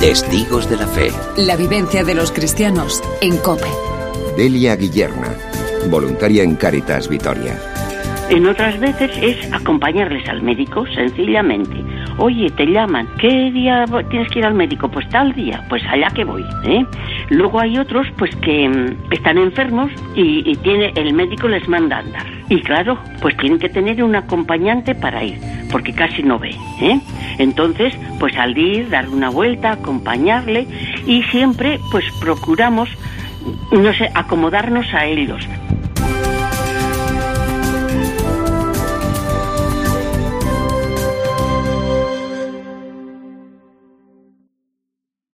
Testigos de la Fe. La vivencia de los cristianos en COPE. Delia Guillerna, voluntaria en Cáritas Vitoria. En otras veces es acompañarles al médico, sencillamente. Oye, te llaman, ¿qué día tienes que ir al médico? Pues tal día, pues allá que voy, ¿eh? Luego hay otros, pues que están enfermos y el médico les manda a andar. Y claro, pues tienen que tener un acompañante para ir, porque casi no ve, ¿eh? Entonces, pues al ir, dar una vuelta, acompañarle y siempre, pues procuramos, no sé, acomodarnos a ellos.